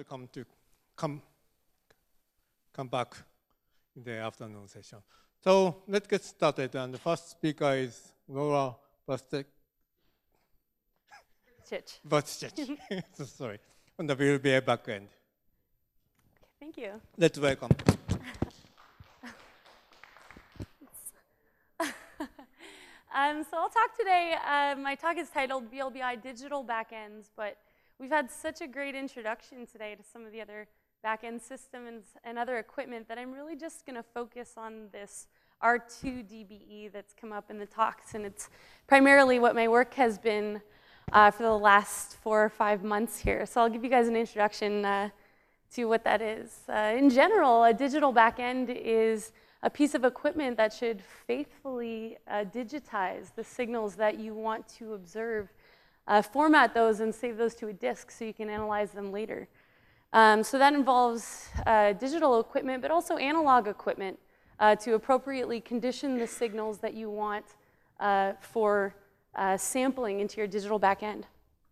welcome to come back in the afternoon session. So let's get started. And the first speaker is Laura Bastich. So sorry, on the VLBI backend. Thank you. Let's welcome. So I'll talk today, my talk is titled VLBI Digital Backends, but we've had such a great introduction today to some of the other backend systems and other equipment that I'm really just going to focus on this R2DBE that's come up in the talks, and it's primarily what my work has been for the last 4 or 5 months here. So I'll give you guys an introduction to what that is. In general, a digital backend is a piece of equipment that should faithfully digitize the signals that you want to observe, format those and save those to a disk so you can analyze them later. So that involves digital equipment, but also analog equipment to appropriately condition the signals that you want for sampling into your digital backend.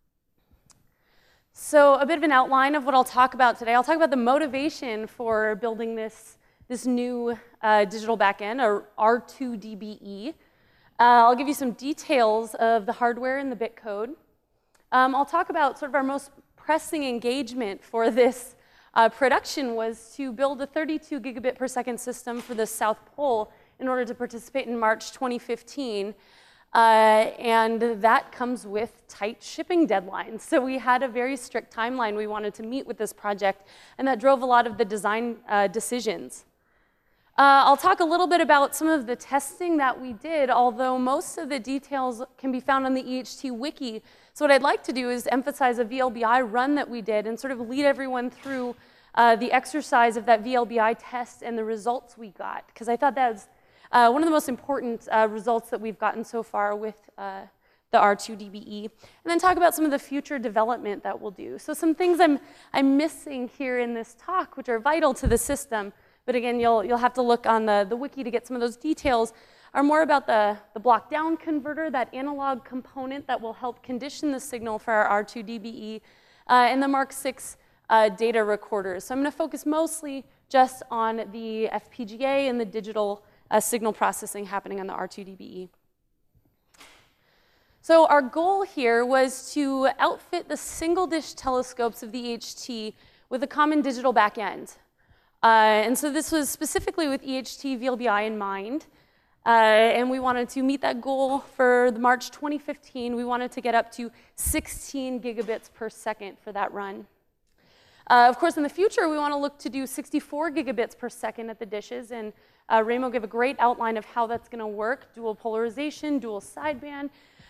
So a bit of an outline of what I'll talk about today. I'll talk about the motivation for building this new digital backend, or R2DBE. I'll give you some details of the hardware and the bit code. I'll talk about sort of our most pressing engagement for this production was to build a 32 gigabit per second system for the South Pole in order to participate in March 2015. And that comes with tight shipping deadlines. So we had a very strict timeline we wanted to meet with this project, and that drove a lot of the design decisions. I'll talk a little bit about some of the testing that we did, although most of the details can be found on the EHT wiki. So what I'd like to do is emphasize a VLBI run that we did and sort of lead everyone through the exercise of that VLBI test and the results we got, because I thought that was one of the most important results that we've gotten so far with the R2DBE, and then talk about some of the future development that we'll do. So some things I'm missing here in this talk, which are vital to the system, but again, you'll have to look on the wiki to get some of those details, are more about the block down converter, that analog component that will help condition the signal for our R2DBE, and the Mark 6 data recorders. So I'm going to focus mostly just on the FPGA and the digital signal processing happening on the R2DBE. So our goal here was to outfit the single dish telescopes of the EHT with a common digital backend. And so this was specifically with EHT VLBI in mind. And we wanted to meet that goal for the March 2015. We wanted to get up to 16 gigabits per second for that run. Of course, in the future, we want to look to do 64 gigabits per second at the dishes, and Ramo gave a great outline of how that's going to work, dual polarization, dual sideband.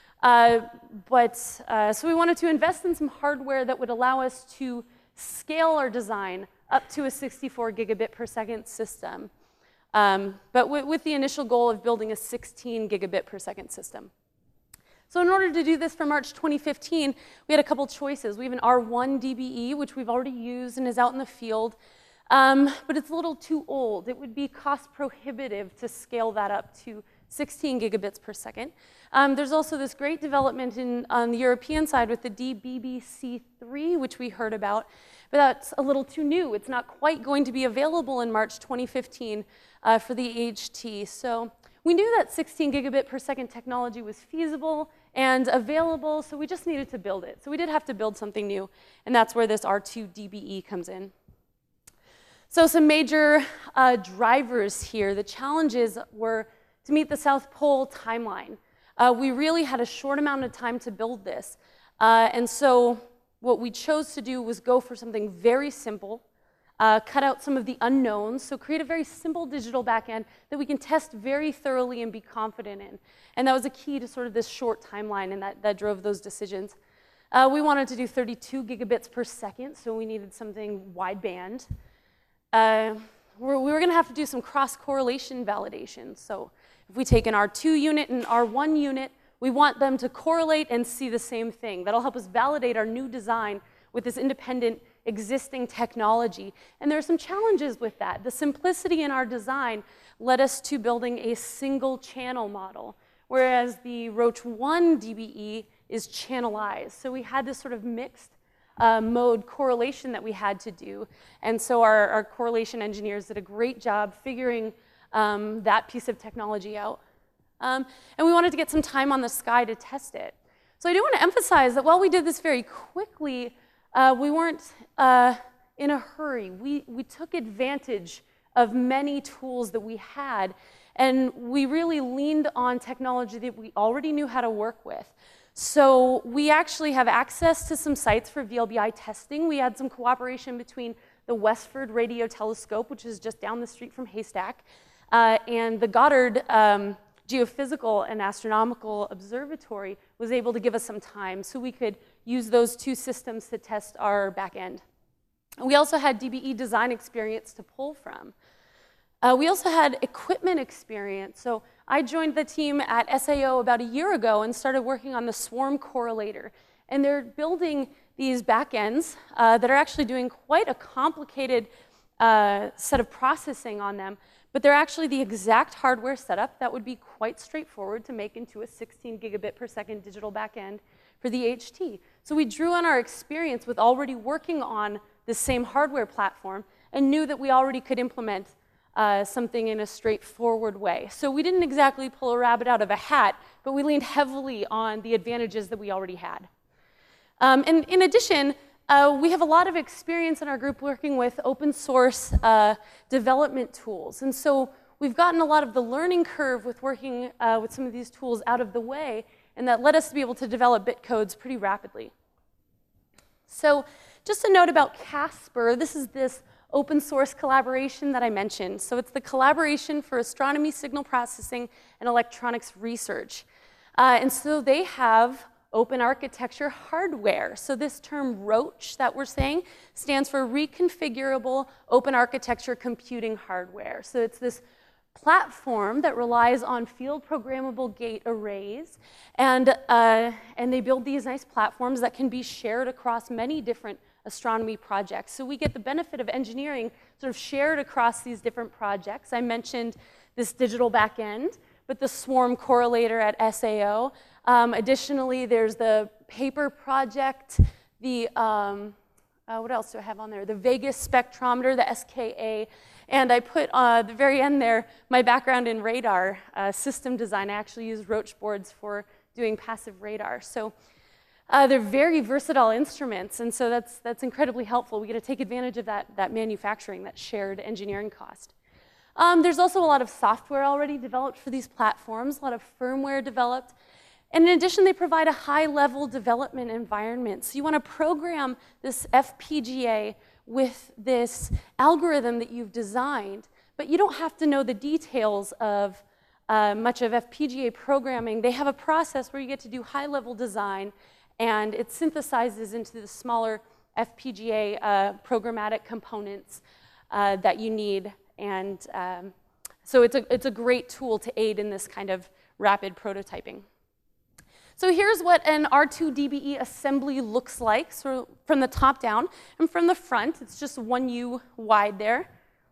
So we wanted to invest in some hardware that would allow us to scale our design up to a 64 gigabit per second system, but with the initial goal of building a 16 gigabit per second system. So in order to do this for March 2015, we had a couple choices. We have an R1 DBE, which we've already used and is out in the field, but it's a little too old. It would be cost prohibitive to scale that up to 16 gigabits per second. There's also this great development on the European side with the DBBC3, which we heard about, but that's a little too new. It's not quite going to be available in March 2015 for the EHT. So we knew that 16 gigabit per second technology was feasible and available, so we just needed to build it. So we did have to build something new, and that's where this R2DBE comes in. So some major drivers here. The challenges were to meet the South Pole timeline. We really had a short amount of time to build this, and so what we chose to do was go for something very simple, cut out some of the unknowns, so create a very simple digital backend that we can test very thoroughly and be confident in. And that was a key to sort of this short timeline, and that drove those decisions. We wanted to do 32 gigabits per second, so we needed something wideband. We were going to have to do some cross-correlation validation. So if we take an R2 unit and an R1 unit, we want them to correlate and see the same thing. That'll help us validate our new design with this independent existing technology. And there are some challenges with that. The simplicity in our design led us to building a single channel model, whereas the Roach 1 DBE is channelized. So we had this sort of mixed mode correlation that we had to do. And so our correlation engineers did a great job figuring that piece of technology out. And we wanted to get some time on the sky to test it. So I do want to emphasize that while we did this very quickly, we weren't in a hurry. We took advantage of many tools that we had, and we really leaned on technology that we already knew how to work with. So we actually have access to some sites for VLBI testing. We had some cooperation between the Westford Radio Telescope, which is just down the street from Haystack, and the Goddard Geophysical and Astronomical Observatory was able to give us some time so we could use those two systems to test our back end. We also had DBE design experience to pull from. We also had equipment experience. So I joined the team at SAO about a year ago and started working on the swarm correlator. And they're building these backends that are actually doing quite a complicated set of processing on them, but they're actually the exact hardware setup that would be quite straightforward to make into a 16 gigabit per second digital backend for the HT. So we drew on our experience with already working on the same hardware platform and knew that we already could implement something in a straightforward way. So we didn't exactly pull a rabbit out of a hat, but we leaned heavily on the advantages that we already had. And in addition, we have a lot of experience in our group working with open source development tools. And so we've gotten a lot of the learning curve with working with some of these tools out of the way, and that led us to be able to develop bit codes pretty rapidly. So just a note about Casper. This is this open source collaboration that I mentioned. So it's the Collaboration for Astronomy Signal Processing and Electronics Research. And so they have open architecture hardware. So this term ROACH that we're saying stands for Reconfigurable Open Architecture Computing Hardware. So it's this platform that relies on field programmable gate arrays, and they build these nice platforms that can be shared across many different astronomy projects. So we get the benefit of engineering sort of shared across these different projects. I mentioned this digital backend, but the swarm correlator at SAO. Additionally, there's the paper project, the, what else do I have on there? The Vegas spectrometer, the SKA, and I put at the very end there my background in radar system design. I actually use Roach boards for doing passive radar. So they're very versatile instruments, and so that's incredibly helpful. We get to take advantage of that manufacturing, that shared engineering cost. There's also a lot of software already developed for these platforms, a lot of firmware developed. And in addition, they provide a high-level development environment. So you want to program this FPGA with this algorithm that you've designed, but you don't have to know the details of much of FPGA programming. They have a process where you get to do high-level design, and it synthesizes into the smaller FPGA programmatic components that you need. And so it's a great tool to aid in this kind of rapid prototyping. So here's what an R2DBE assembly looks like, so from the top down. And from the front, it's just 1U wide there.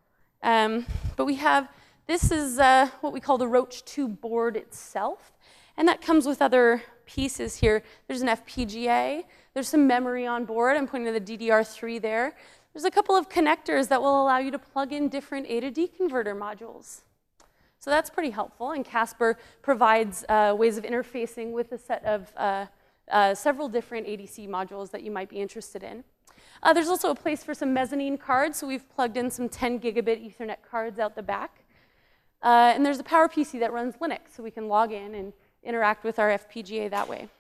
But we have, this is what we call the Roach 2 board itself. And that comes with other pieces here. There's an FPGA. There's some memory on board. I'm pointing to the DDR3 there. There's a couple of connectors that will allow you to plug in different A to D converter modules. So that's pretty helpful, and Casper provides ways of interfacing with a set of several different ADC modules that you might be interested in. There's also a place for some mezzanine cards, so we've plugged in some 10 gigabit Ethernet cards out the back. And there's a PowerPC that runs Linux, so we can log in and interact with our FPGA that way.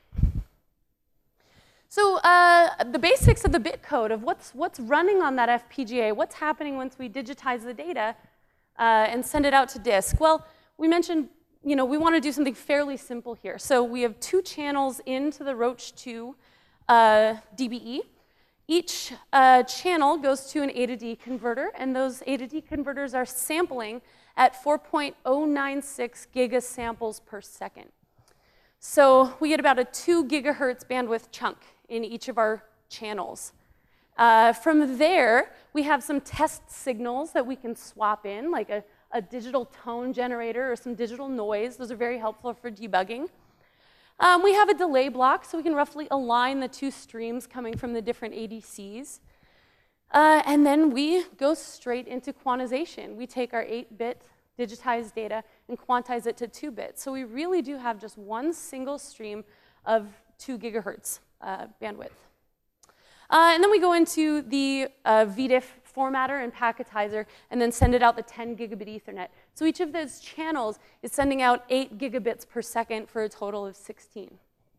So the basics of the bit code of what's running on that FPGA, what's happening once we digitize the data and send it out to disk. Well, we mentioned, we want to do something fairly simple here. So we have 2 channels into the Roach 2 DBE. Each channel goes to an A to D converter, and those A to D converters are sampling at 4.096 gigasamples per second. So we get about a 2 gigahertz bandwidth chunk in each of our channels. From there, we have some test signals that we can swap in, like a digital tone generator or some digital noise. Those are very helpful for debugging. We have a delay block, so we can roughly align the two streams coming from the different ADCs. And then we go straight into quantization. We take our 8-bit digitized data and quantize it to 2 bits. So we really do have just one single stream of 2 gigahertz bandwidth. And then we go into the VDIF formatter and packetizer and then send it out the 10 gigabit Ethernet. So each of those channels is sending out 8 gigabits per second for a total of 16.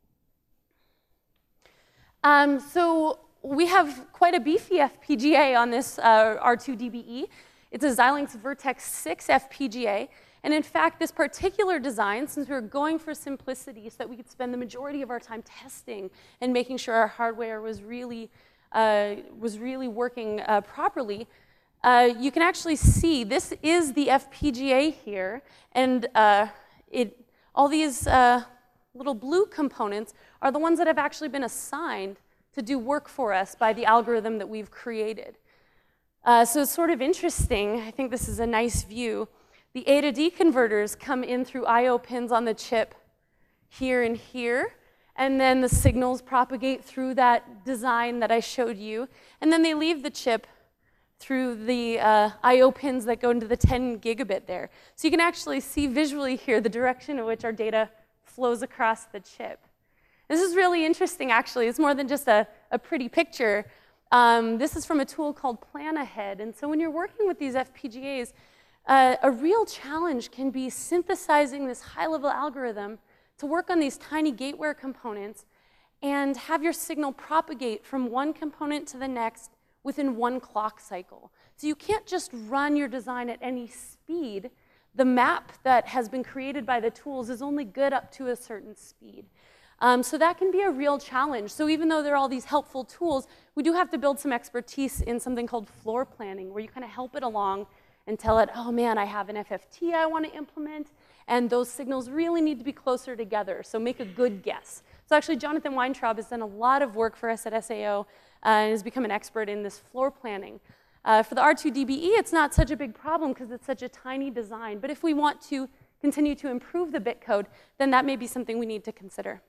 So we have quite a beefy FPGA on this R2DBE. It's a Xilinx Virtex 6 FPGA. And in fact, this particular design, since we were going for simplicity so that we could spend the majority of our time testing and making sure our hardware was really working properly, you can actually see this is the FPGA here. And all these little blue components are the ones that have actually been assigned to do work for us by the algorithm that we've created. So it's sort of interesting. I think this is a nice view. The A to D converters come in through I/O pins on the chip here and here, and then the signals propagate through that design that I showed you, and then they leave the chip through the I/O pins that go into the 10 gigabit there. So you can actually see visually here the direction in which our data flows across the chip. This is really interesting, actually. It's more than just a pretty picture. This is from a tool called PlanAhead, and so when you're working with these FPGAs, a real challenge can be synthesizing this high-level algorithm to work on these tiny gateware components and have your signal propagate from one component to the next within one clock cycle. So you can't just run your design at any speed. The map that has been created by the tools is only good up to a certain speed. So that can be a real challenge. So even though there are all these helpful tools, we do have to build some expertise in something called floor planning, where you kind of help it along and tell it, oh man, I have an FFT I want to implement, and those signals really need to be closer together, so make a good guess. So actually, Jonathan Weintraub has done a lot of work for us at SAO and has become an expert in this floor planning. For the R2DBE, it's not such a big problem because it's such a tiny design, but if we want to continue to improve the bit code, then that may be something we need to consider.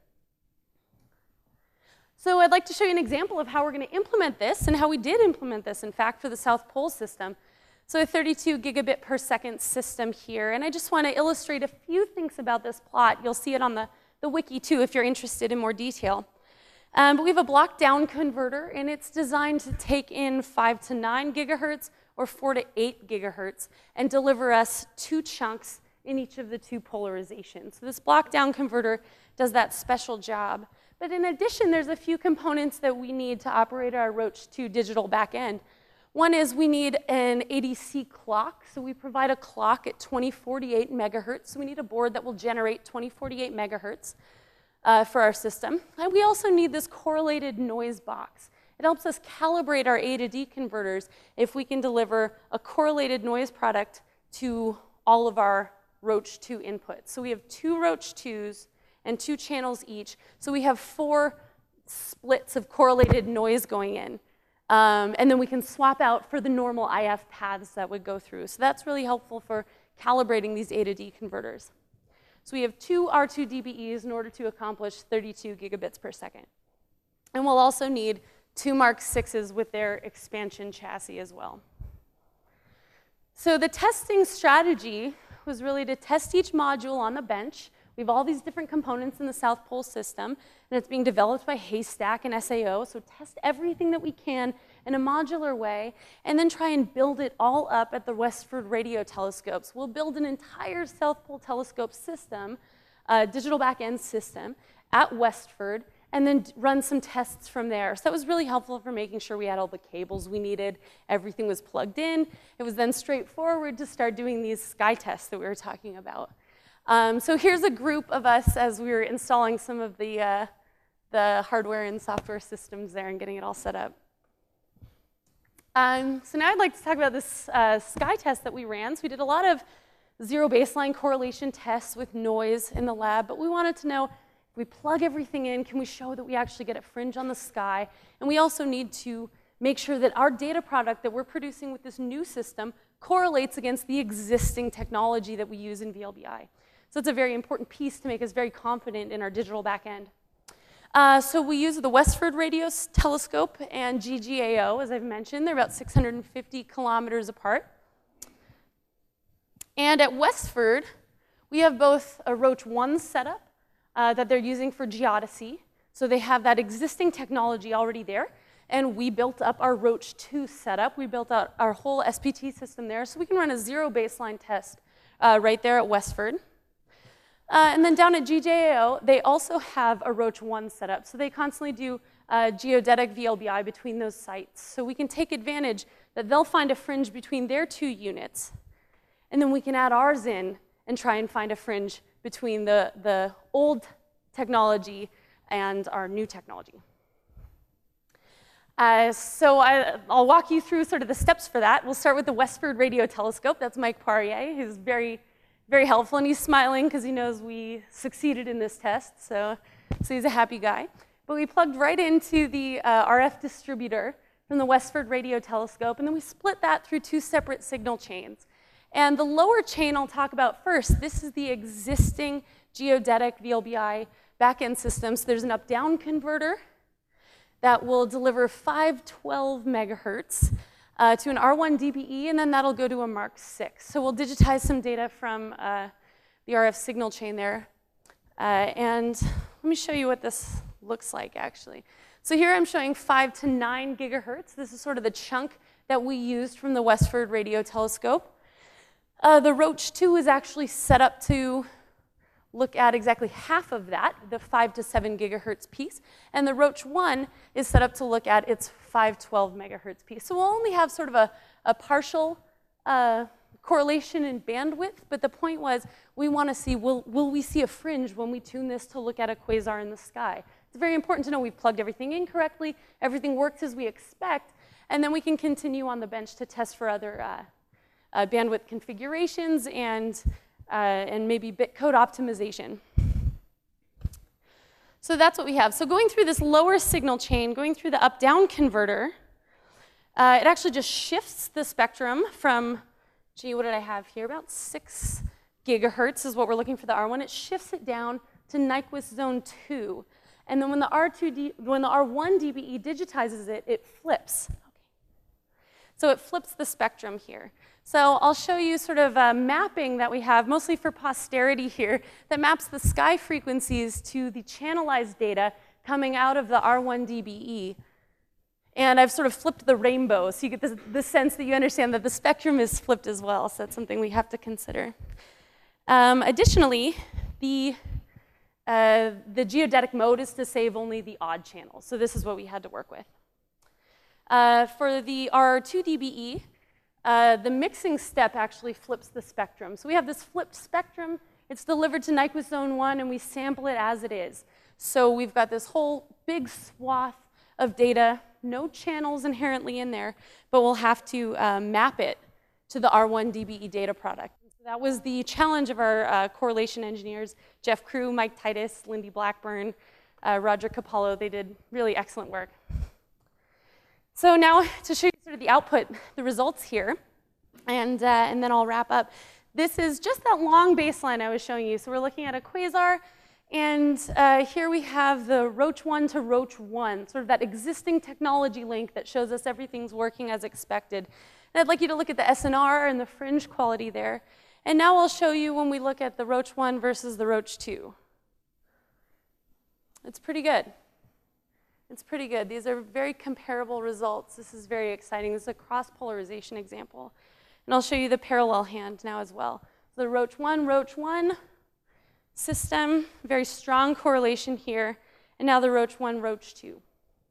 So I'd like to show you an example of how we're going to implement this and how we did implement this, in fact, for the South Pole system. So a 32 gigabit per second system here, and I just want to illustrate a few things about this plot. You'll see it on the wiki too if you're interested in more detail. But we have a block down converter, and it's designed to take in 5 to 9 gigahertz or 4 to 8 gigahertz and deliver us 2 chunks in each of the 2 polarizations. So this block down converter does that special job. But in addition, there's a few components that we need to operate our Roach 2 digital backend. One is we need an ADC clock. So we provide a clock at 2048 megahertz. So we need a board that will generate 2048 megahertz for our system. And we also need this correlated noise box. It helps us calibrate our A to D converters if we can deliver a correlated noise product to all of our Roach 2 inputs. So we have 2 Roach 2s and 2 channels each. So we have 4 splits of correlated noise going in. And then we can swap out for the normal IF paths that would go through. So that's really helpful for calibrating these A to D converters. So we have 2 R2DBEs in order to accomplish 32 gigabits per second. And we'll also need 2 Mark 6s with their expansion chassis as well. So the testing strategy was really to test each module on the bench. We have all these different components in the South Pole system, and it's being developed by Haystack and SAO, so test everything that we can in a modular way, and then try and build it all up at the Westford radio telescopes. We'll build an entire South Pole telescope system, digital back-end system, at Westford, and then run some tests from there. So that was really helpful for making sure we had all the cables we needed, everything was plugged in. It was then straightforward to start doing these sky tests that we were talking about. So here's a group of us as we were installing some of the hardware and software systems there and getting it all set up. So now I'd like to talk about this sky test that we ran. So we did a lot of zero baseline correlation tests with noise in the lab, but we wanted to know if we plug everything in, can we show that we actually get a fringe on the sky? And we also need to make sure that our data product that we're producing with this new system correlates against the existing technology that we use in VLBI. So it's a very important piece to make us very confident in our digital backend. So we use the Westford Radio Telescope and GGAO, as I've mentioned. They're about 650 kilometers apart. And at Westford, we have both a Roach 1 setup that they're using for geodesy. So they have that existing technology already there. And we built up our Roach 2 setup. We built out our whole SPT system there. So we can run a zero baseline test right there at Westford. And then down at GJAO, they also have a Roach 1 setup. So they constantly do geodetic VLBI between those sites. So we can take advantage that they'll find a fringe between their 2 units. And then we can add ours in and try and find a fringe between the old technology and our new technology. So I'll walk you through sort of the steps for that. We'll start with the Westford Radio Telescope. That's Mike Poirier, who's very helpful, and he's smiling because he knows we succeeded in this test, so he's a happy guy. But we plugged right into the RF distributor from the Westford Radio Telescope, and then we split that through 2 separate signal chains. And the lower chain I'll talk about first. This is the existing geodetic VLBI backend system. So there's an up-down converter that will deliver 512 megahertz to an R1 DBE, and then that'll go to a Mark 6. So we'll digitize some data from the RF signal chain there. And let me show you what this looks like, actually. So here I'm showing 5 to 9 gigahertz. This is sort of the chunk that we used from the Westford Radio Telescope. The Roach 2 is actually set up to look at exactly half of that, the 5 to 7 gigahertz piece. And the Roach 1 is set up to look at its 512 megahertz piece. So we'll only have sort of a partial correlation in bandwidth, but the point was we want to see, will we see a fringe when we tune this to look at a quasar in the sky? It's very important to know we've plugged everything in correctly, everything works as we expect, and then we can continue on the bench to test for other bandwidth configurations and maybe bit code optimization. So that's what we have. So going through this lower signal chain, going through the up-down converter, it actually just shifts the spectrum from, gee, what did I have here? About 6 gigahertz is what we're looking for the R1. It shifts it down to Nyquist zone 2. And then when the R1 DBE digitizes it, it flips. Okay. So it flips the spectrum here. So I'll show you sort of a mapping that we have, mostly for posterity here, that maps the sky frequencies to the channelized data coming out of the R1 DBE. And I've sort of flipped the rainbow, so you get the sense that you understand that the spectrum is flipped as well, so that's something we have to consider. Additionally, the geodetic mode is to save only the odd channels, so this is what we had to work with. For the R2 DBE, the mixing step actually flips the spectrum. So we have this flipped spectrum. It's delivered to Nyquist zone 1, and we sample it as it is. So we've got this whole big swath of data, no channels inherently in there, but we'll have to map it to the R1 DBE data product. So that was the challenge of our correlation engineers, Jeff Crew, Mike Titus, Lindy Blackburn, Roger Capallo. They did really excellent work. So now to show you sort of the output, the results here, and then I'll wrap up. This is just that long baseline I was showing you. So we're looking at a quasar, and here we have the Roach 1 to Roach 1, sort of that existing technology link that shows us everything's working as expected. And I'd like you to look at the SNR and the fringe quality there. And now I'll show you when we look at the Roach 1 versus the Roach 2. It's pretty good. It's pretty good. These are very comparable results. This is very exciting. This is a cross-polarization example. And I'll show you the parallel hand now as well. So the Roach 1 system, very strong correlation here. And now the Roach 1, Roach 2.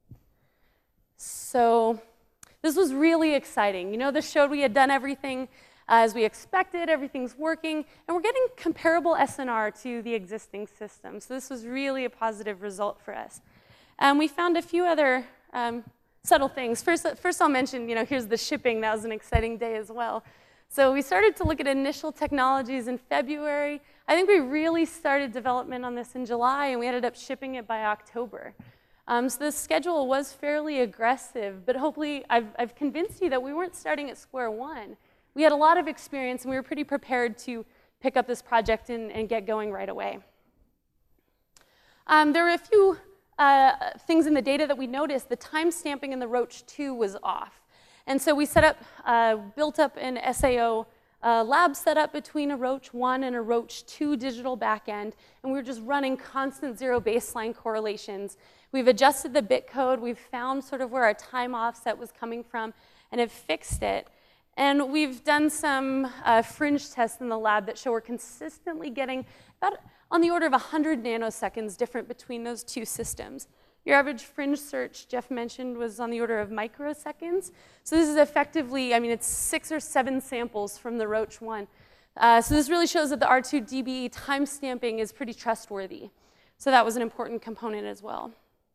So this was really exciting. You know, this showed we had done everything as we expected. Everything's working. And we're getting comparable SNR to the existing system. So this was really a positive result for us. We found a few other subtle things. First I'll mention, you know, here's the shipping. That was an exciting day as well. So we started to look at initial technologies in February. I think we really started development on this in July, and we ended up shipping it by October. So the schedule was fairly aggressive, but hopefully I've convinced you that we weren't starting at square one. We had a lot of experience, and we were pretty prepared to pick up this project and get going right away. There were a few things in the data that we noticed. The time stamping in the Roach 2 was off. And so we built up an SAO lab setup between a Roach 1 and a Roach 2 digital backend, and we were just running constant zero baseline correlations. We've adjusted the bit code, we've found sort of where our time offset was coming from, and have fixed it. And we've done some fringe tests in the lab that show we're consistently getting about on the order of 100 nanoseconds different between those two systems. Your average fringe search, Jeff mentioned, was on the order of microseconds. So this is effectively, I mean, it's 6 or 7 samples from the Roach 1. So this really shows that the R2DBE time stamping is pretty trustworthy. So that was an important component as well.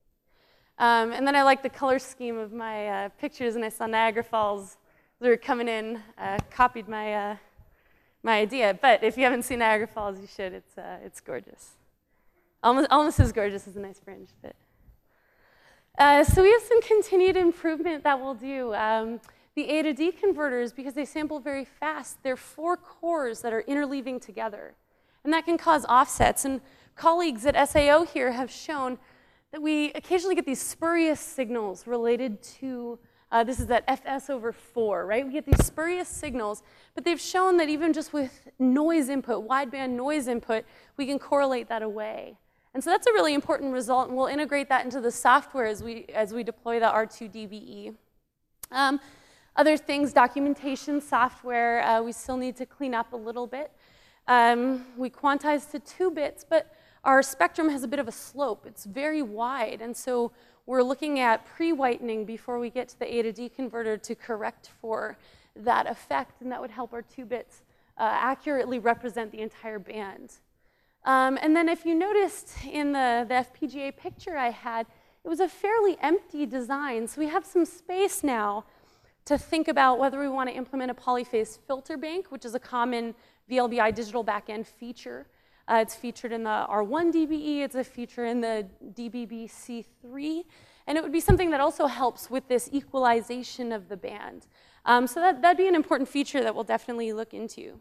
And then I like the color scheme of my pictures, and I saw Niagara Falls. They were coming in, copied my idea. But if you haven't seen Niagara Falls, you should. It's gorgeous. Almost as gorgeous as a nice fringe. But. So we have some continued improvement that we'll do. The A to D converters, because they sample very fast, they're 4 cores that are interleaving together. And that can cause offsets. And colleagues at SAO here have shown that we occasionally get these spurious signals related to, this is that FS/4, right? We get these spurious signals, but they've shown that even just with noise input, wideband noise input, we can correlate that away. And so that's a really important result, and we'll integrate that into the software as we deploy the R2DBE. Other things, documentation software, we still need to clean up a little bit. We quantized to 2 bits, but our spectrum has a bit of a slope. It's very wide, and so we're looking at pre-whitening before we get to the A to D converter to correct for that effect, and that would help our 2 bits accurately represent the entire band. And then if you noticed in the FPGA picture I had, it was a fairly empty design. So we have some space now to think about whether we want to implement a polyphase filter bank, which is a common VLBI digital backend feature. It's featured in the R1 DBE. It's a feature in the DBB-C3. And it would be something that also helps with this equalization of the band. So that'd be an important feature that we'll definitely look into.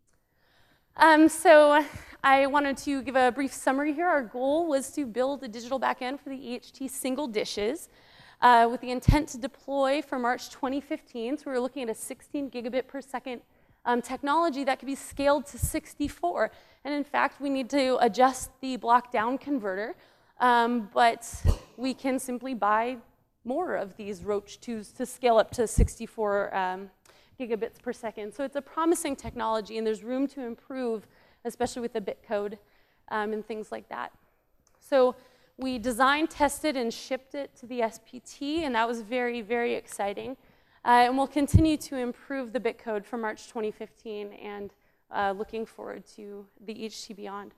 So I wanted to give a brief summary here. Our goal was to build a digital backend for the EHT single dishes with the intent to deploy for March 2015. So we were looking at a 16 gigabit per second technology that could be scaled to 64. And in fact, we need to adjust the block down converter, but we can simply buy more of these Roach 2s to scale up to 64 gigabits per second. So it's a promising technology, and there's room to improve, especially with the bit code and things like that. So we designed, tested, and shipped it to the SPT, and that was very, very exciting. And we'll continue to improve the bit code for March 2015, and looking forward to the EHT Beyond.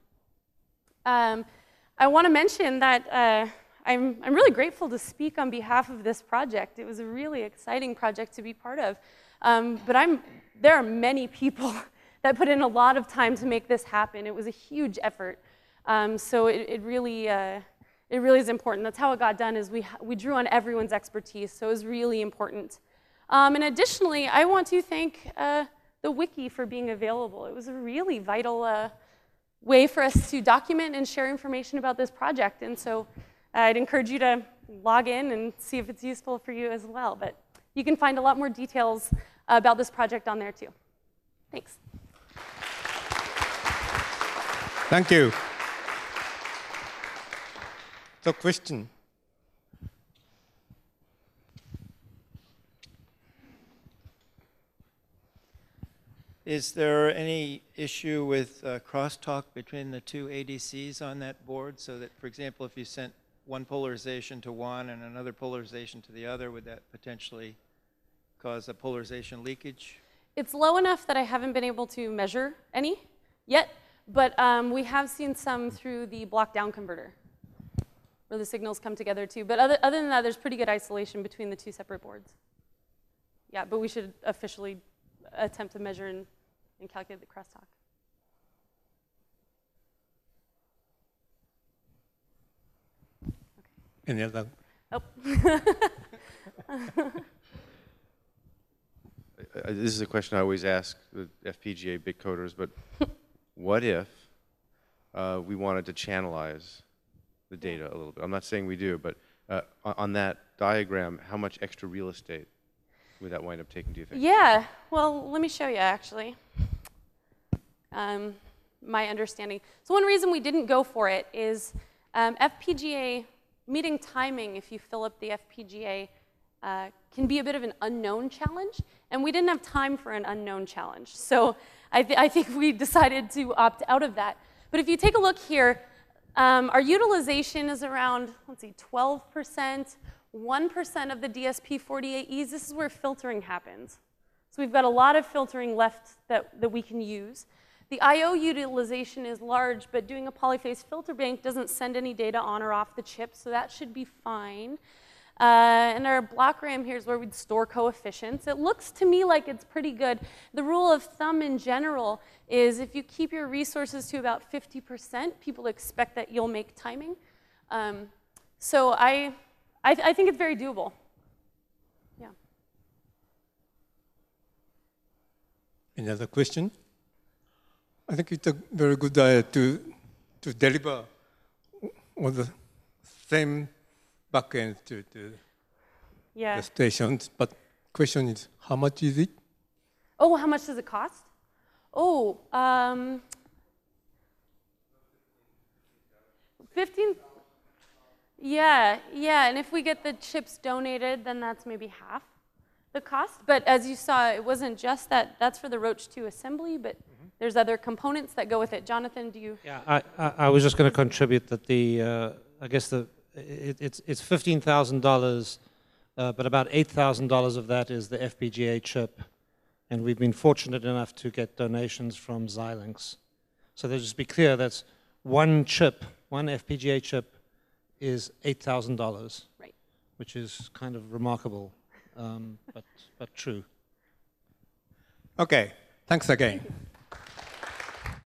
I want to mention that I'm really grateful to speak on behalf of this project. It was a really exciting project to be part of. But there are many people that put in a lot of time to make this happen. It was a huge effort. So it really is important. That's how it got done, is we drew on everyone's expertise. So it was really important. And additionally, I want to thank the wiki for being available. It was a really vital way for us to document and share information about this project. And so I'd encourage you to log in and see if it's useful for you as well. But you can find a lot more details about this project on there too. Thanks. Thank you. So, question. Is there any issue with crosstalk between the 2 ADCs on that board, so that, for example, if you sent one polarization to one and another polarization to the other, would that potentially cause a polarization leakage? It's low enough that I haven't been able to measure any yet, but we have seen some through the block down converter, where the signals come together too. But other than that, there's pretty good isolation between the 2 separate boards. Yeah, but we should officially attempt to measure and calculate the crosstalk. Any other? Oh. This is a question I always ask the FPGA bit coders, but what if we wanted to channelize the data a little bit? I'm not saying we do, but on that diagram, how much extra real estate would that wind up taking, do you think? Yeah, well, let me show you, actually. My understanding. So one reason we didn't go for it is FPGA, meeting timing if you fill up the FPGA can be a bit of an unknown challenge, and we didn't have time for an unknown challenge. So I think we decided to opt out of that. But if you take a look here, our utilization is around, let's see, 12%, 1% of the DSP48Es. This is where filtering happens. So we've got a lot of filtering left that we can use. The I/O utilization is large, but doing a polyphase filter bank doesn't send any data on or off the chip, so that should be fine. And our block RAM here is where we'd store coefficients. It looks to me like it's pretty good. The rule of thumb in general is if you keep your resources to about 50%, people expect that you'll make timing. So I think it's very doable. Yeah. Any other question? I think it's a very good idea to deliver all the same backend to Yeah. the stations. But question is, how much is it? Oh, how much does it cost? Oh, 15. Yeah, and if we get the chips donated, then that's maybe half the cost. But as you saw, it wasn't just that. That's for the Roach 2 assembly, but there's other components that go with it. Jonathan, do you? Yeah, I was just going to contribute that I guess it's $15,000, but about $8,000 of that is the FPGA chip, and we've been fortunate enough to get donations from Xilinx. So let's just be clear, that's one chip, one FPGA chip is $8,000, Right. which is kind of remarkable, but true. Okay, thanks again.